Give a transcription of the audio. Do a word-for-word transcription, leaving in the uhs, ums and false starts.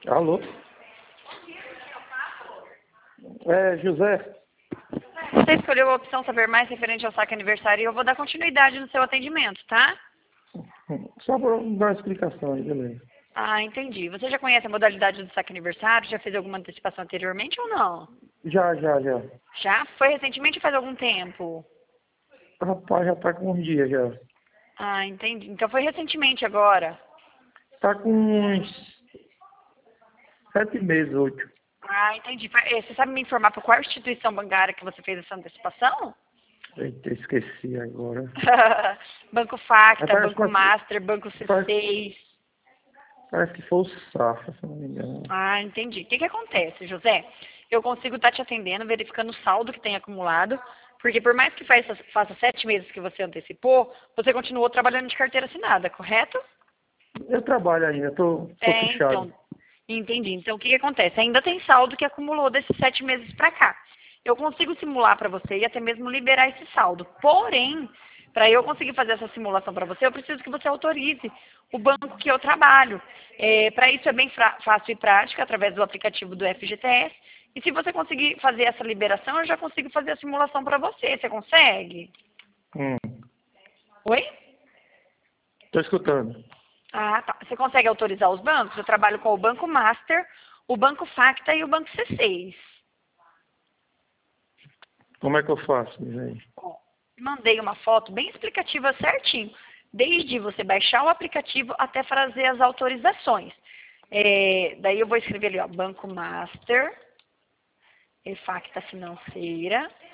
Alô? É, José? Você escolheu a opção Saber Mais referente ao saque aniversário e eu vou dar continuidade no seu atendimento, tá? Só para dar uma explicação aí, beleza. Ah, entendi. Você já conhece a modalidade do saque aniversário? Já fez alguma antecipação anteriormente ou não? Já, já, já. Já? Foi recentemente ou faz algum tempo? Rapaz, já tá com uns dias já. Ah, entendi. Então foi recentemente agora. Tá com uns sete meses, oito. Ah, entendi. Fa- eh, Você sabe me informar por qual instituição bancária que você fez essa antecipação? Eita, esqueci agora. Banco Mas Facta, parece, Banco que- Master, Banco parece, C seis. parece que foi o Safra, se não me engano. Ah, entendi. O que que acontece, José? Eu consigo estar te atendendo, verificando o saldo que tem acumulado, porque por mais que faça, faça sete meses que você antecipou, você continuou trabalhando de carteira assinada, correto? Eu trabalho ainda, tô, sou É, fichado. então, entendi. Então, o que que acontece? Ainda tem saldo que acumulou desses sete meses para cá. Eu consigo simular para você e até mesmo liberar esse saldo. Porém, para eu conseguir fazer essa simulação para você, eu preciso que você autorize o banco que eu trabalho. É, para isso é bem fra- fácil e prático, através do aplicativo do F G T S. E se você conseguir fazer essa liberação, eu já consigo fazer a simulação para você. Você consegue? Hum, Oi? tô escutando. Ah, tá. Você consegue autorizar os bancos? Eu trabalho com o Banco Master, o Banco Facta e o Banco C seis. Como é que eu faço, diz aí? Ó, mandei uma foto bem explicativa certinho, desde você baixar o aplicativo até fazer as autorizações. É, daí eu vou escrever ali, ó, Banco Master, e Facta Financeira.